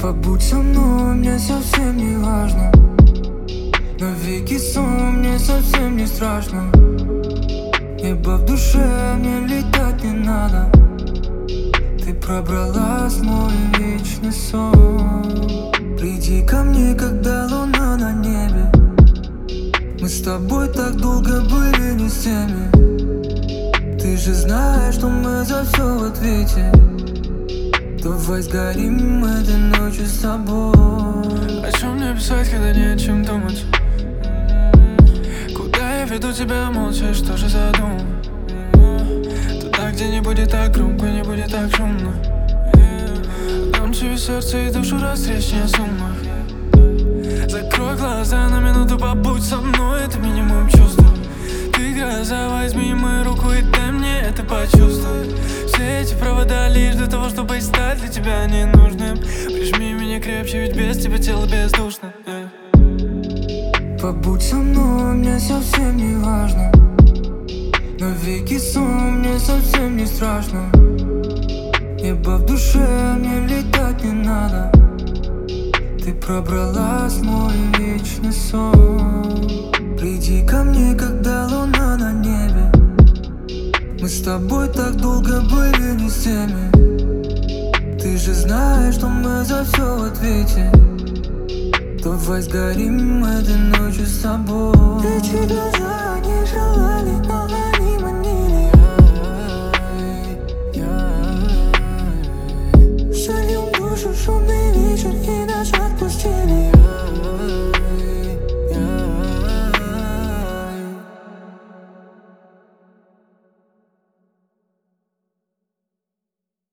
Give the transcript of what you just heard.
Побудь со мной, мне совсем не важно. Навеки сон, мне совсем не страшно. Небо в душе, мне летать не надо. Ты пробралась в мой вечный сон. Приди ко мне, когда луна на небе. Мы с тобой так долго были не с теми. Ты же знаешь, что мы за все в ответе. Давай сгорим этой ночью с тобой. О чем мне писать, когда не о чем думать? Куда я веду тебя молча, что же задумал? Туда, где не будет так громко, не будет так шумно. Дам тебе сердце и душу, растречь не о суммах. Закрой глаза на минуту, побудь со мной, это минимум чувств. Ты гроза, возьми мою руку и дай мне это почувствовать. Все эти провода лишь для того, чтобы стать для тебя ненужным. Прижми меня крепче, ведь без тебя тело бездушно. Побудь со мной, мне совсем не важно. Навеки сон, мне совсем не страшно. Небо в душе, мне летать не надо. Ты пробралась в мой вечный сон. Приди ко мне, когда луна на небе. Мы с тобой так долго были не с теми. Ты же знаешь, что мы за все в ответе. Давай сгорим этой ночью с тобой. Эти глаза не желали нас.